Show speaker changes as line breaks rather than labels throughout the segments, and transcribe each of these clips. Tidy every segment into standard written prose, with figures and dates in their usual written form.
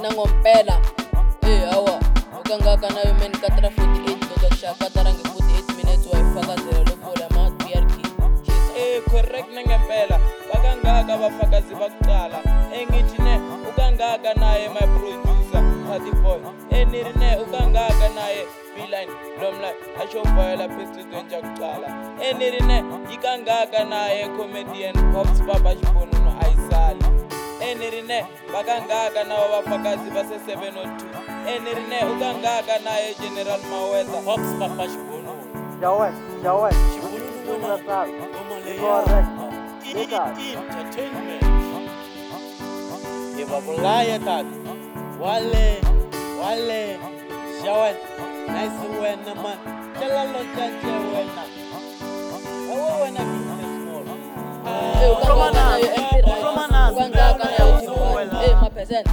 nangompela awa ukangaka nayo men katra 48 kushaka tarange 48 minutes wayifakazela lobola ma-BRK
correct nangempela bakangaka bafakazi bakuqala engithi ne ukangaka naye my producer Boy eniri ne ukangaka naye Beeline lomla ashofayela phezulu njakuqala eniri ne ikangaka naye comedian Pops Baba Shibonu no Aisali eniri ne bakangaka nawo bafakazi base 702 eniri ne ukangaka naye General Maweza Pops Baba Shibonu
Jawan
Shibonu
correct
entertainment ibabulaya tata wale Jawan nice wena man jalalo jaje wena awo wena business more
ukangaka nayo MP ukangaka nayo Jibani mapezeni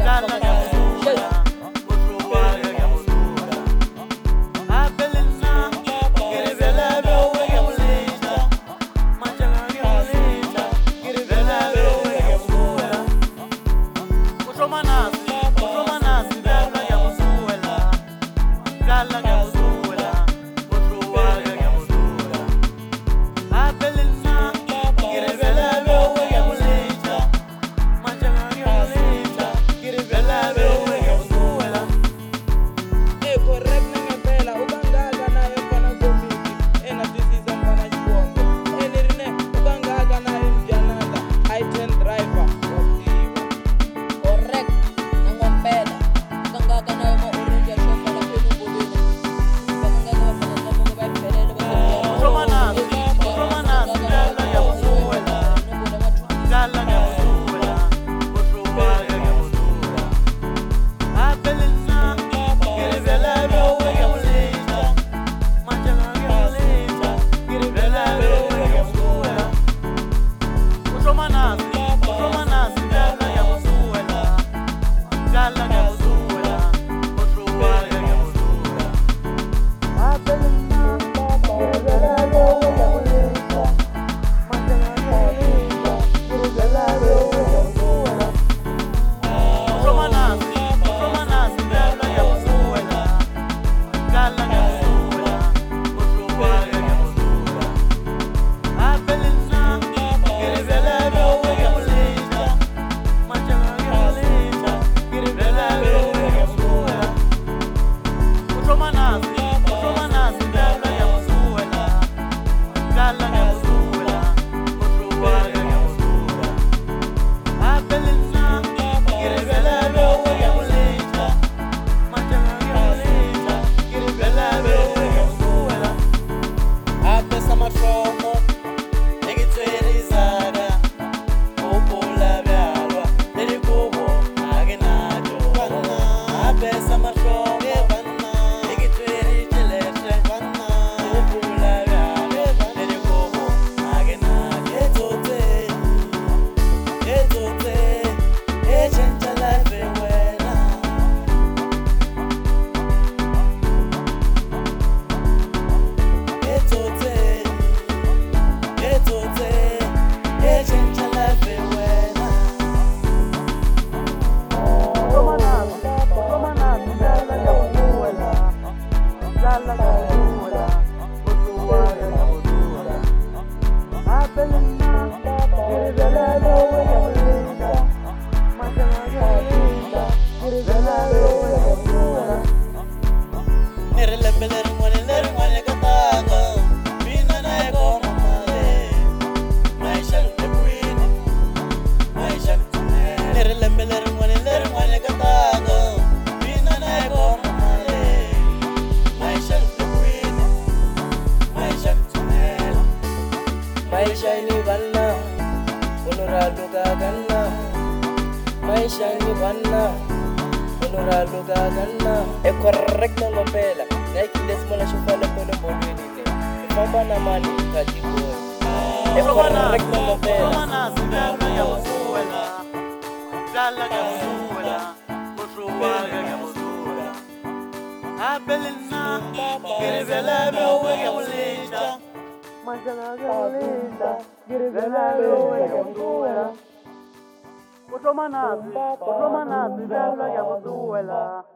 correct nangompela naikile simola shofala pole mbonweni ifamba na mali kati boy correct nangompela
Utlomanazi, bjalo ya boduela.